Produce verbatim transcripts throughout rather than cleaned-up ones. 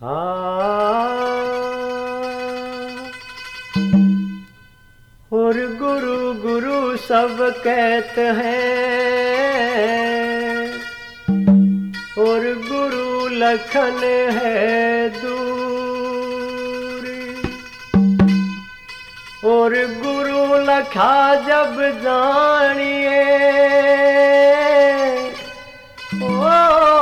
और गुरु गुरु सब कहते हैं, और गुरु लखन है दूर। और गुरु लखा जब जानिए, ओ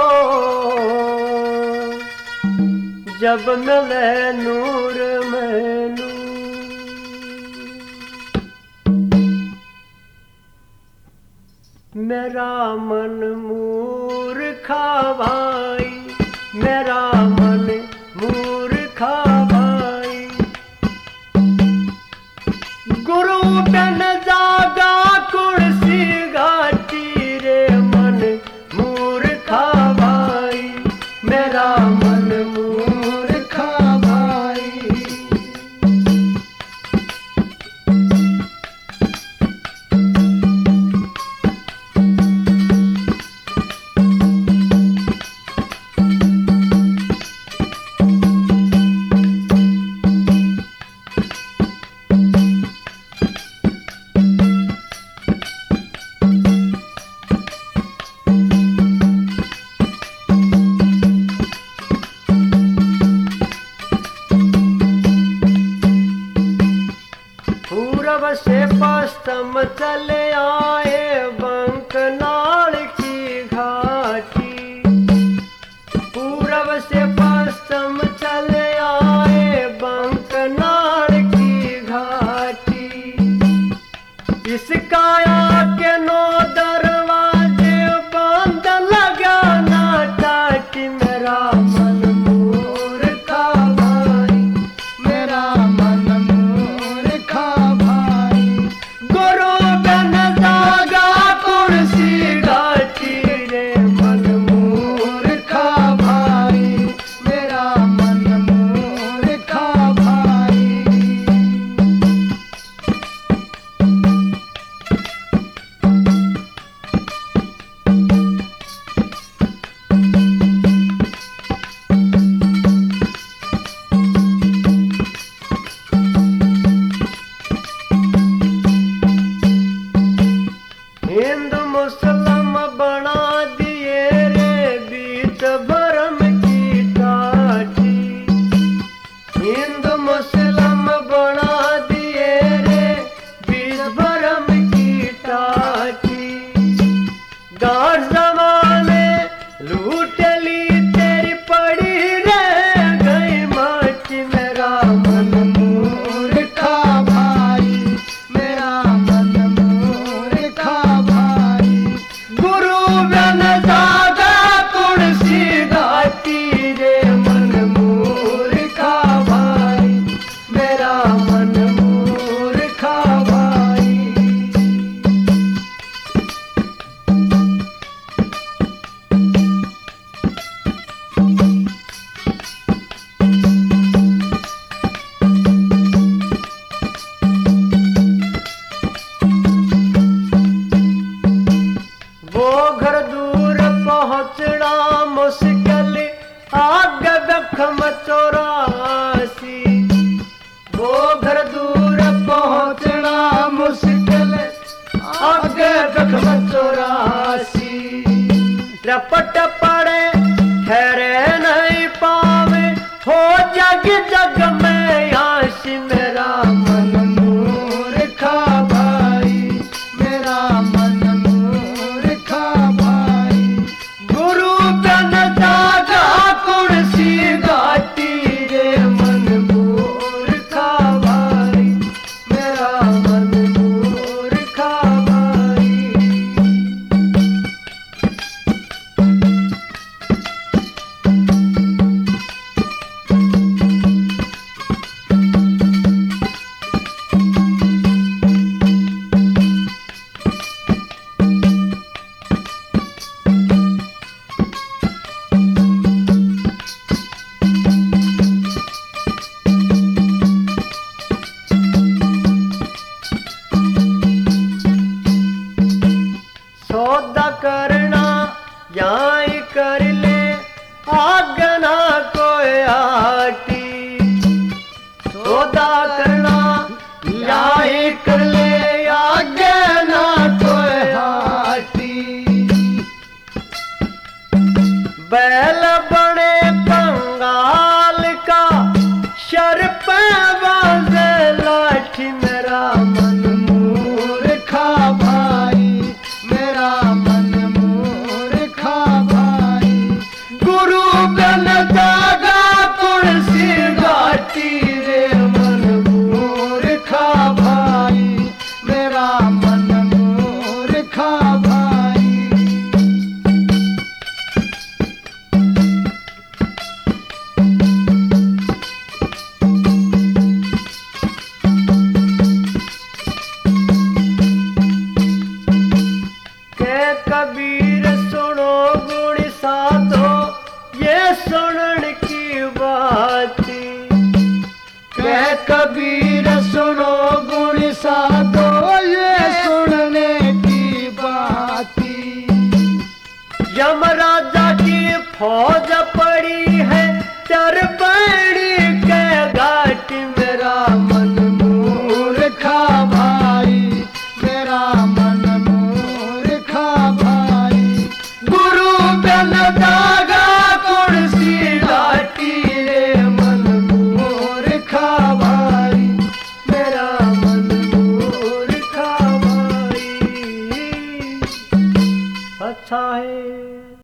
जब मिले नूर मैनू। मेरा मन मूर्खा भाई, मेरा मन मूर्खा भाई। गुरु बिन जागा कुर्सी घाटी रे, मन मूर्खा भाई, मेरा मन मूर्खा भाई। पूरब से पश्चिम चले आए बंकनाल की घाटी। पूरब से पश्चिम चले आए बंकनाल की घाटी। इस काया के नौ दरवाजे बंद लगाना टाटी। मेरा मन मूर्खा भाई, मेरा मन मूर्खा भाई। गुरु बिन जागा कुर्सी घाटी रे, मन मूर्खा भाई, मेरा मन मूर्खा भाई। हिंदू मुस्लिम बना दिए रे बीच भरम की टाटी। हिंदू मुस्लिम बना दिए रे बीच भरम की टाटी। गाढ़ जमाने लूट ली तेरी पड़ी रह गई माटी। मेरा मन मूर्खा भाई, मेरा मन मूर्खा भाई। गुरु बिन जागा कुर्सी घाटी रे, मन मूर्खा भाई, मेरा मन मूर्खा भाई। वो घर दूर पहुंचना मुश्किल, आगे बखम चौरासी। वो घर दूर पहुंचना मुश्किल, आगे बखम चौरासी। रपट पड़े ठहरे नहीं पावे, हो जग जग में आशी। मेरा मन मूर्खा भाई, मेरा मन मूर्खा भाई। गुरु बिन जागा कुर्सी घाटी रे, मन मूर्खा भाई, मेरा मन मूर्खा भाई। जाती। कह कबीर सुनो गुण साधो ये सुनने की बाती। यमराजा की फौज